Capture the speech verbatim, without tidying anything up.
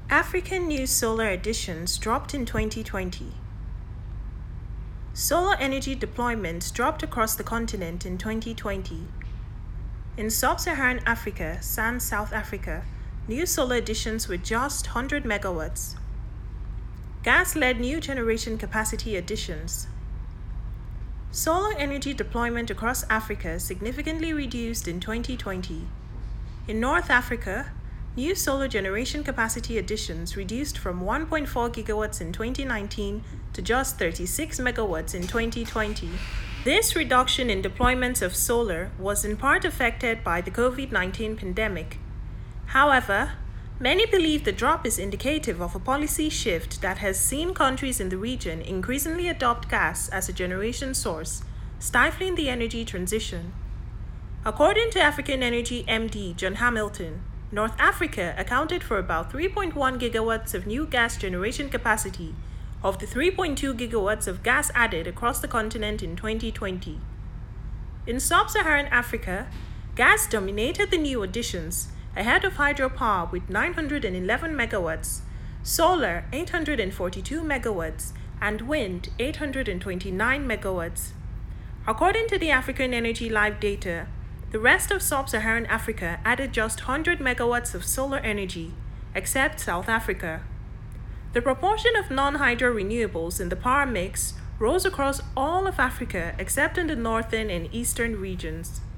African new solar additions dropped in twenty twenty. Solar energy deployments dropped across the continent in twenty twenty. In sub-Saharan Africa, sans South Africa, new solar additions were just one hundred megawatts. Gas-led new generation capacity additions. Solar energy deployment across Africa significantly reduced in twenty twenty. In North Africa, new solar generation capacity additions reduced from one point four gigawatts in twenty nineteen to just thirty-six megawatts in twenty twenty. This reduction in deployments of solar was in part affected by the COVID nineteen pandemic. However, many believe the drop is indicative of a policy shift that has seen countries in the region increasingly adopt gas as a generation source, stifling the energy transition. According to African Energy M D John Hamilton, North Africa accounted for about three point one gigawatts of new gas generation capacity of the three point two gigawatts of gas added across the continent in twenty twenty. In sub-Saharan Africa, gas dominated the new additions, ahead of hydropower with nine hundred eleven megawatts, solar eight hundred forty-two megawatts, and wind eight hundred twenty-nine megawatts. According to the African Energy Live data, the rest of sub-Saharan Africa added just one hundred megawatts of solar energy, except South Africa. The proportion of non-hydro renewables in the power mix rose across all of Africa except in the northern and eastern regions.